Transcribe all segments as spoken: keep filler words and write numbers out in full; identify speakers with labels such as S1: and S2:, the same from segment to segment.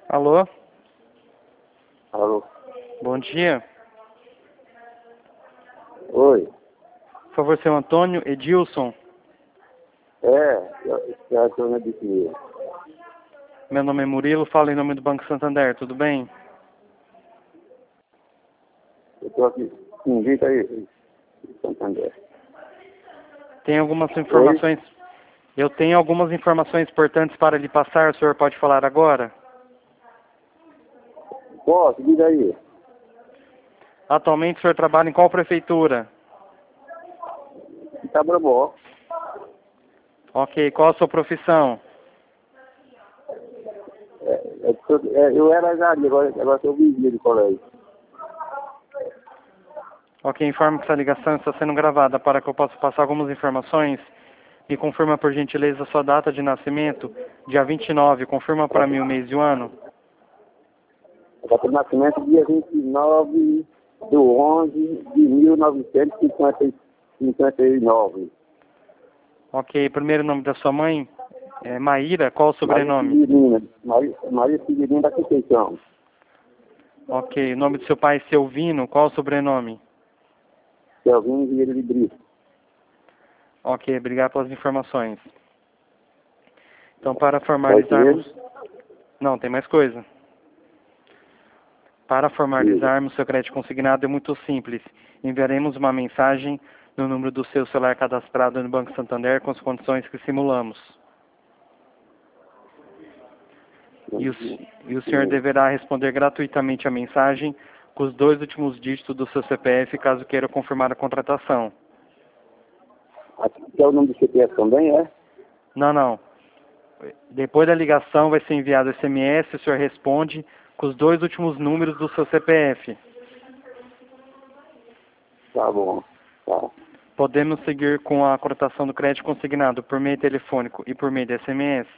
S1: Alô?
S2: Alô?
S1: Bom dia.
S2: Oi.
S1: Por favor, seu Antônio Edilson.
S2: É, eu, eu, eu não disse.
S1: Meu nome é Murilo, falo em nome do Banco Santander, tudo bem?
S2: Eu tô aqui. Indica aí. Santander.
S1: Tem algumas informações. Oi? Eu tenho algumas informações importantes para lhe passar, o senhor pode falar agora?
S2: Posso, diga aí.
S1: Atualmente o senhor trabalha em qual prefeitura?
S2: Itabrabó.
S1: Ok, qual a sua profissão?
S2: É, é, é, eu era gari, agora, agora sou vizinho de colégio.
S1: Ok, informo que essa ligação está sendo gravada. Para que eu possa passar algumas informações, me confirma por gentileza a sua data de nascimento, dia vinte e nove, confirma para mim o mês e o ano.
S2: A data de nascimento, dia vinte e nove do onze de mil novecentos e cinquenta e nove.
S1: Ok, primeiro nome da sua mãe, é Maíra, qual o sobrenome?
S2: Maria Severina, Maria, Maria Severina da Conceição.
S1: Ok, o nome do seu pai, Selvino, qual o sobrenome?
S2: Selvino Vieira de Brito.
S1: Ok, obrigado pelas informações. Então, para formalizarmos... Não, tem mais coisa. Para formalizarmos seu crédito consignado é muito simples. Enviaremos uma mensagem no número do seu celular cadastrado no Banco Santander com as condições que simulamos. E o, e o senhor deverá responder gratuitamente a mensagem com os dois últimos dígitos do seu C P F caso queira confirmar a contratação.
S2: Aqui é o nome do C P F também, é?
S1: Não, não. Depois da ligação vai ser enviado S M S, o senhor responde com os dois últimos números do seu C P F.
S2: Tá bom, tá.
S1: Podemos seguir com a cotação do crédito consignado por meio telefônico e por meio de S M S?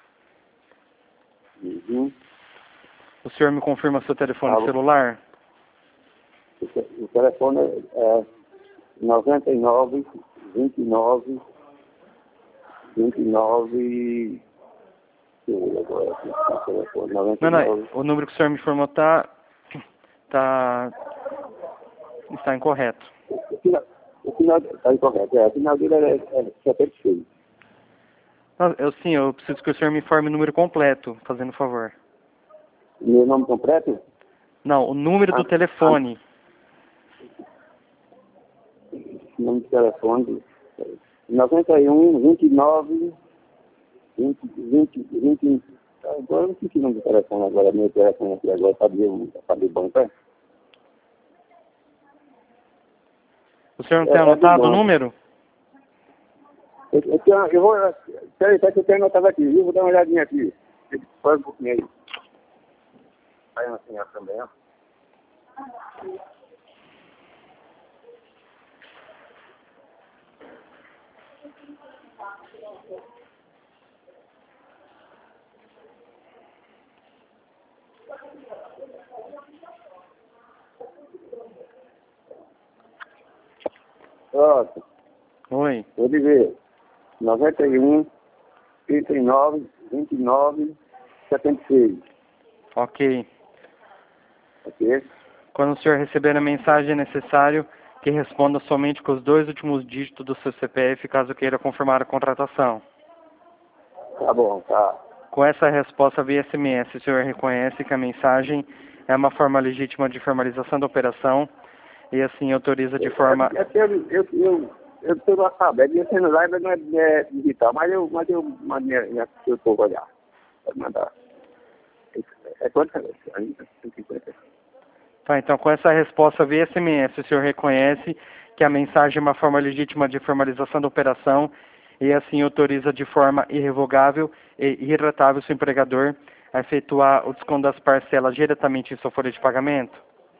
S2: Uhum.
S1: O senhor me confirma seu telefone
S2: Alô?
S1: celular?
S2: O telefone é noventa e nove, vinte e nove, vinte e nove...
S1: Não, não, o número que o senhor me informou tá, tá, está incorreto.
S2: O final, o final está incorreto, é, o final dele é, é setenta e seis.
S1: Não, eu sim, eu preciso que o senhor me informe o número completo, fazendo favor.
S2: Meu nome completo?
S1: Não, o número
S2: Ah,
S1: do telefone.
S2: Ah, número do telefone. noventa e um, vinte e nove, vinte, vinte, vinte. Agora eu não sei o nome do telefone agora, meu telefone aqui agora, para de banco, é?
S1: O senhor não
S2: É,
S1: tem
S2: é
S1: anotado o número?
S2: Eu, eu, tenho, eu vou. Peraí, peraí que eu tenho anotado aqui, viu? Vou dar uma olhadinha aqui. Espera um pouquinho aí. Vai assim também, ó. Pronto.
S1: Oi.
S2: Vou dizer. noventa e um, trinta e nove, vinte e nove, setenta e seis.
S1: Ok.
S2: Ok?
S1: Quando o senhor receber a mensagem, é necessário que responda somente com os dois últimos dígitos do seu C P F, caso queira confirmar a contratação.
S2: Tá bom, tá.
S1: Com essa resposta via S M S, o senhor reconhece que a mensagem é uma forma legítima de formalização da operação e assim autoriza de forma...
S2: É, é, eu, eu, eu, eu estou no alfabeto, minha celular não é, não é digital, mas eu, mas eu, mas minha, minha, eu vou olhar. Pode mandar. É quanto é? Ainda? cento e cinquenta.
S1: Tá, então com essa resposta via S M S, o senhor reconhece que a mensagem é uma forma legítima de formalização da operação e assim autoriza de forma irrevogável e irretratável seu empregador a efetuar o desconto das parcelas diretamente em sua folha de pagamento?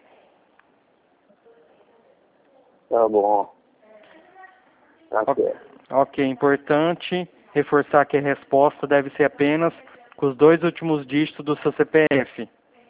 S2: Tá bom. Tá
S1: Ok,
S2: certo.
S1: ok, importante reforçar que a resposta deve ser apenas com os dois últimos dígitos do seu C P F.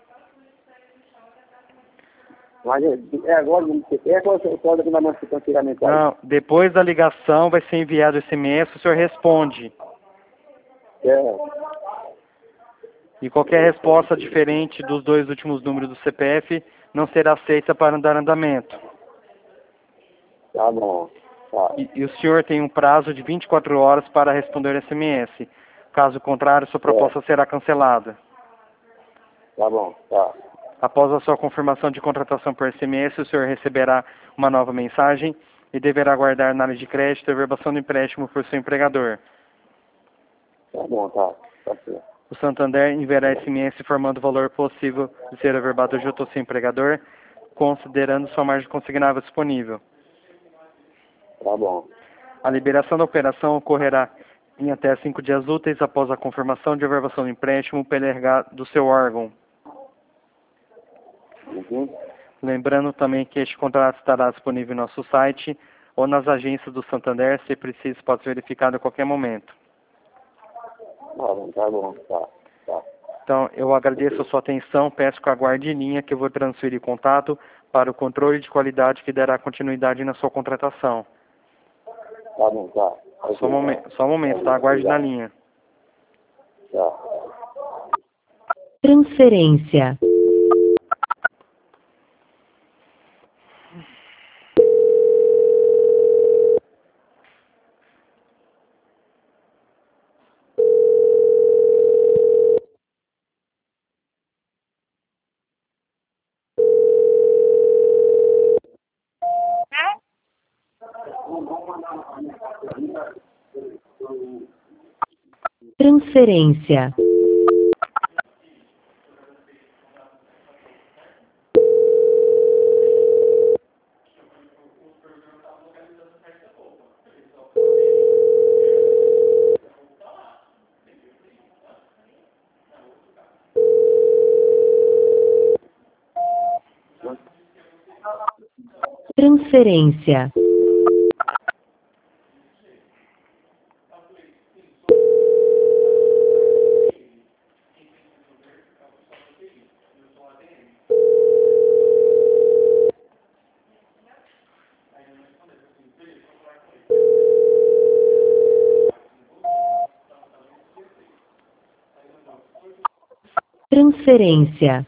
S2: Mas é, é agora no C P F ou você pode mandar uma tirar a mensagem?
S1: Não, depois da ligação vai ser enviado o S M S, o senhor responde.
S2: É.
S1: E qualquer resposta diferente dos dois últimos números do C P F não será aceita para dar andamento.
S2: Tá bom. Tá.
S1: E, e o senhor tem um prazo de vinte e quatro horas para responder o S M S. Caso contrário, sua proposta
S2: É.
S1: será cancelada.
S2: Tá bom. Tá.
S1: Após a sua confirmação de contratação por S M S, o senhor receberá uma nova mensagem e deverá aguardar análise de crédito e averbação do empréstimo por seu empregador.
S2: Tá bom, tá. Tá certo.
S1: O Santander enviará S M S informando o valor possível de ser averbado junto ao seu empregador, considerando sua margem consignável disponível.
S2: Tá bom.
S1: A liberação da operação ocorrerá em até cinco dias úteis após a confirmação de averbação do empréstimo pelo R H do seu órgão.
S2: Uhum.
S1: Lembrando também que este contrato estará disponível em nosso site ou nas agências do Santander, se preciso, pode ser verificado a qualquer momento.
S2: Tá bom, tá bom. Tá. Tá.
S1: Então, eu agradeço a sua atenção, peço que aguarde em linha que eu vou transferir contato para o controle de qualidade que dará continuidade na sua contratação.
S2: Tá bom, tá. Ok,
S1: Só um
S2: tá.
S1: momento, só um momento, tá? Aguarde na linha.
S2: Tá.
S3: Transferência. Transferência. Transferência. Transferência.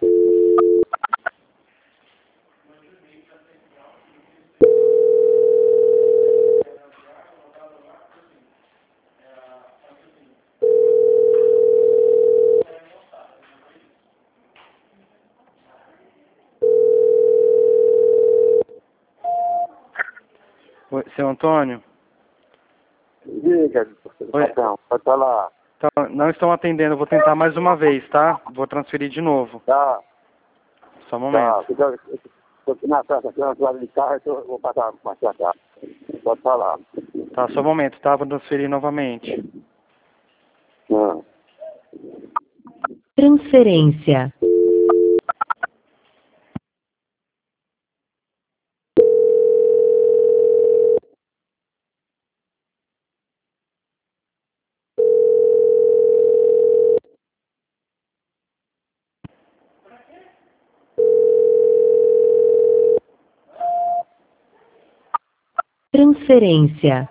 S1: Oi, seu Antônio?
S2: Diga,
S1: Oi.
S2: patrão. Pode falar.
S1: Então, não estão atendendo, eu vou tentar mais uma vez, tá? Vou transferir de novo.
S2: Tá.
S1: Só um
S2: Tá.
S1: momento.
S2: Estou aqui na praça, aqui na praça de carro, eu vou passar mais pra cá. Pode falar.
S1: Tá, só um momento, tá? Vou transferir novamente.
S2: Ah.
S3: Transferência. Transferência.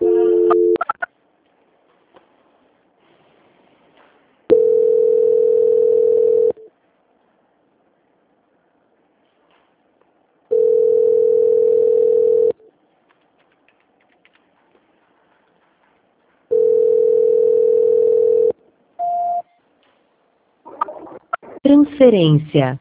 S3: Transferência.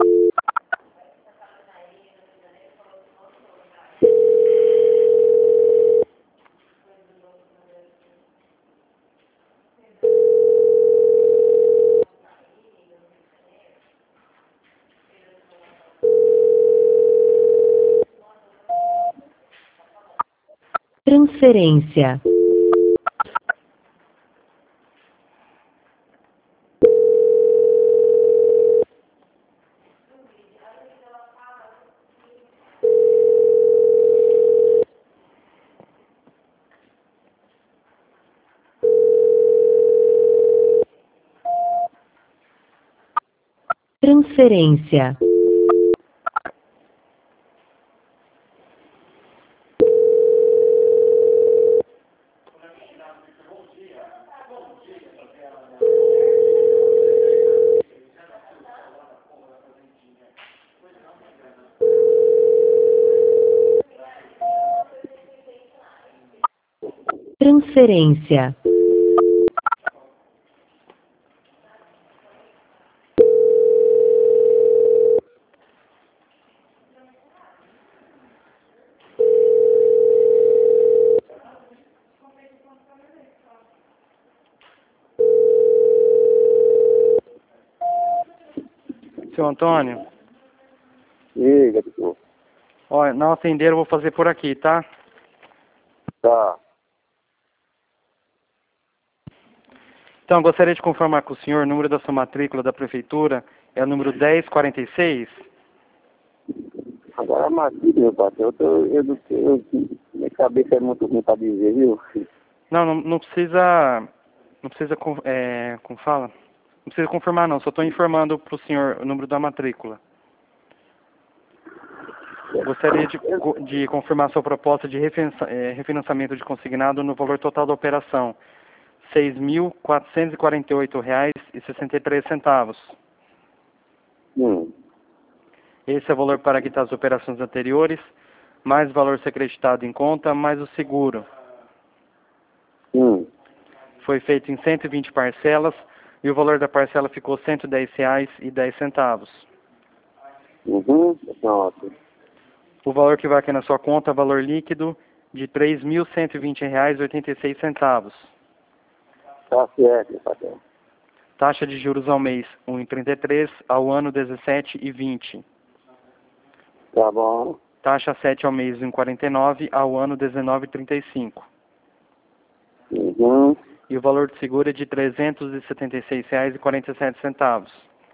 S3: Transferência. Transferência. Transferência.
S1: Seu Antônio,
S2: E aí, doutor?
S1: olha, não atenderam, eu vou fazer por aqui, tá?
S2: Tá.
S1: Então, gostaria de confirmar com o senhor, o número da sua matrícula da prefeitura é o número dez quarenta e seis?
S2: Agora, mas, meu patrão, eu tô, eu, não sei, eu, minha cabeça é muito ruim pra dizer, viu?
S1: Não, não, não precisa, não precisa, con- é, como fala? Não precisa confirmar não, só estou informando para o senhor o número da matrícula. Gostaria de, co- de confirmar sua proposta de refinança- eh, refinanciamento de consignado no valor total da operação, seis mil quatrocentos e quarenta e oito reais e sessenta e três centavos.
S2: Hum.
S1: Esse é o valor para quitar as operações anteriores, mais o valor ser acreditado em conta, mais o seguro.
S2: Hum.
S1: Foi feito em cento e vinte parcelas e o valor da parcela ficou cento e dez reais e dez centavos.
S2: Uhum. Pronto.
S1: O valor que vai aqui na sua conta é valor líquido de três mil cento e vinte reais e oitenta e seis centavos.
S2: Tá certo, meu patrão.
S1: Taxa de juros ao mês um vírgula trinta e três, ao ano dezessete vírgula vinte.
S2: Tá bom.
S1: Taxa sete ao mês um vírgula quarenta e nove, ao ano dezenove vírgula trinta e cinco.
S2: Uhum.
S1: E o valor de seguro é de trezentos e setenta e seis reais e quarenta e sete centavos.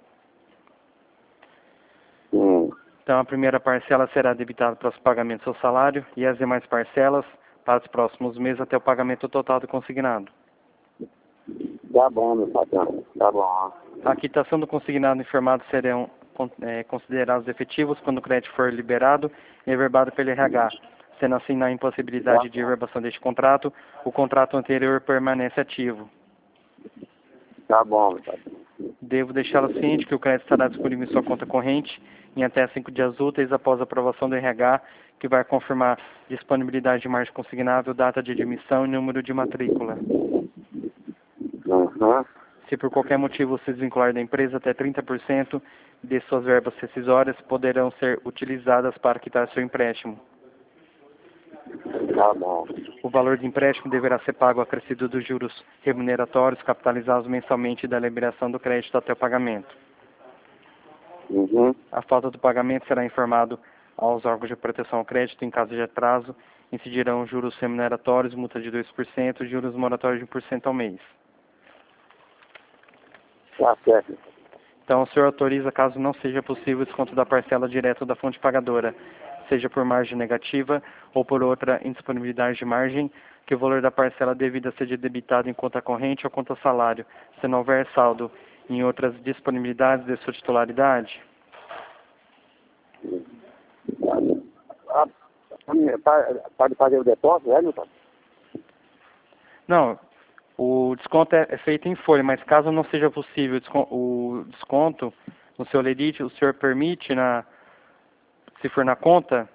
S2: Hum.
S1: Então a primeira parcela será debitada para os pagamentos do seu salário e as demais parcelas para os próximos meses até o pagamento total do consignado.
S2: Tá bom, meu patrão. Tá bom.
S1: A quitação do consignado informado serão con- eh, considerados efetivos quando o crédito for liberado e reverbado pelo R H. Sendo assim, na impossibilidade de reverbação deste contrato, o contrato anterior permanece ativo.
S2: Tá bom, meu patrão.
S1: Devo deixá-lo ciente que o crédito estará disponível em sua conta corrente em até cinco dias úteis após a aprovação do R H, que vai confirmar disponibilidade de margem consignável, data de admissão e número de matrícula.
S2: Uhum.
S1: Se por qualquer motivo se desvincular da empresa, até trinta por cento de suas verbas rescisórias poderão ser utilizadas para quitar seu empréstimo.
S2: Tá bom.
S1: O valor do empréstimo deverá ser pago acrescido dos juros remuneratórios capitalizados mensalmente da liberação do crédito até o pagamento.
S2: Uhum.
S1: A falta do pagamento será informado aos órgãos de proteção ao crédito. Em caso de atraso, incidirão juros remuneratórios, multa de dois por cento e juros moratórios de um por cento ao mês.
S2: Tá certo.
S1: Então, o senhor autoriza, caso não seja possível, o desconto da parcela direto da fonte pagadora, seja por margem negativa ou por outra indisponibilidade de margem, que o valor da parcela devida seja debitado em conta corrente ou conta salário, se não houver saldo em outras disponibilidades de sua titularidade?
S2: Ah, pa- pode fazer o depósito, é, meu patrão?
S1: Não, o desconto é, é feito em folha, mas caso não seja possível o descon- o desconto no seu lerite, o senhor permite, na, se for na conta?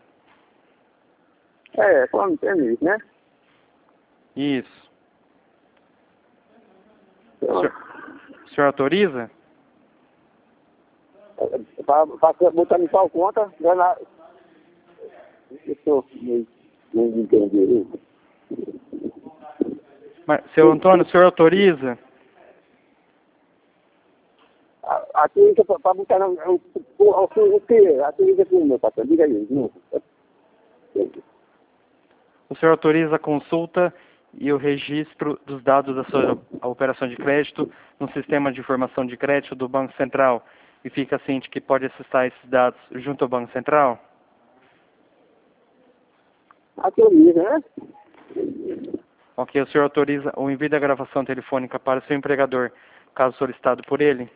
S2: É, quando tem isso, né?
S1: Isso. O
S2: Então,
S1: senhor, o senhor autoriza?
S2: Para botar em qual conta, vai lá. Eu estou meio meio de entender isso.
S1: Mas, seu Antônio, o senhor autoriza?
S2: A a clínica para botar no, o, o, o, o que? A clínica com o meu patrão, diga aí. Não.
S1: O senhor autoriza a consulta e o registro dos dados da sua operação de crédito no sistema de informação de crédito do Banco Central e fica ciente que pode acessar esses dados junto ao Banco Central?
S2: A clínica, né?
S1: Ok, o senhor autoriza o envio da gravação telefônica para o seu empregador, caso solicitado por ele?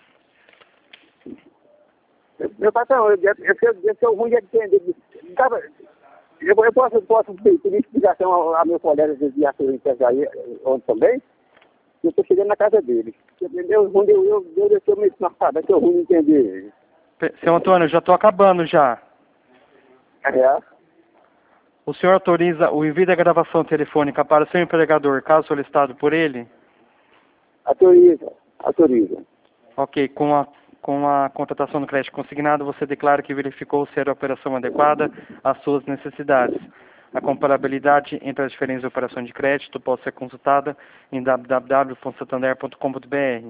S2: Meu patrão, eu, eu, eu, eu sou ruim de entender. Tava- Eu, eu posso, posso pedir explicação ao, ao meu colega de viatura empresário ontem também? Eu estou chegando na casa dele. Eu, eu, eu, eu, eu deixei meio marcado, que eu ruim de entender.
S1: Pe- Seu Antônio, eu já estou acabando já.
S2: É.
S1: O senhor autoriza o envio da gravação telefônica para o seu empregador, caso solicitado por ele?
S2: Autoriza, autoriza.
S1: Ok, com a, com a contratação do crédito consignado, você declara que verificou ser a operação adequada às suas necessidades. A comparabilidade entre as diferentes operações de crédito pode ser consultada em w w w ponto santander ponto com ponto b r.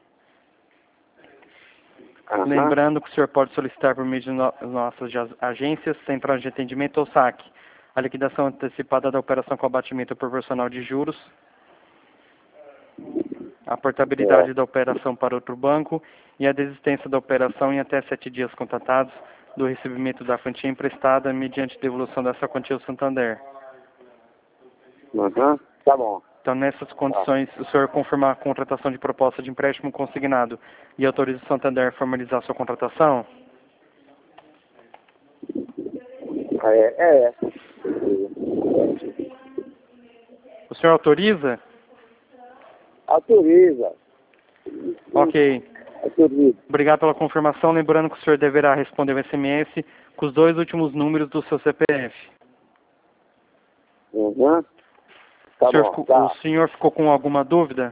S2: Aham.
S1: Lembrando que o senhor pode solicitar por meio de no nossas agências, centrais de atendimento ou saque, a liquidação antecipada da operação com abatimento proporcional de juros, a portabilidade
S2: É.
S1: da operação para outro banco e a desistência da operação em até sete dias contatados do recebimento da quantia emprestada mediante devolução dessa quantia ao Santander.
S2: Uhum. Tá bom.
S1: Então, nessas condições, o senhor confirmar a contratação de proposta de empréstimo consignado e autoriza o Santander a formalizar sua contratação?
S2: É, é.
S1: O senhor autoriza?
S2: Autoriza.
S1: Ok.
S2: Autoriza.
S1: Obrigado pela confirmação. Lembrando que o senhor deverá responder o S M S com os dois últimos números do seu C P F.
S2: Uhum. Tá
S1: o, senhor
S2: bom,
S1: ficou,
S2: tá.
S1: o senhor ficou com alguma dúvida?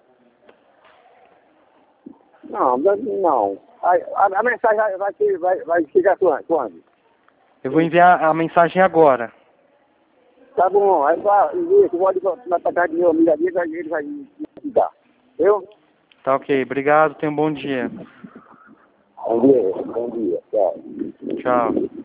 S2: Não, não. A, a, a mensagem vai, vai, ser- vai, vai chegar quando? quando?
S1: Eu vou enviar a mensagem agora.
S2: Tá bom, aí vai, eu vou ali na casa do meu amigo ali, ele vai ele vai me dar. Eu?
S1: Tá ok. Obrigado. Tenha um bom dia.
S2: Bom dia, bom dia. Tchau.
S1: Tchau.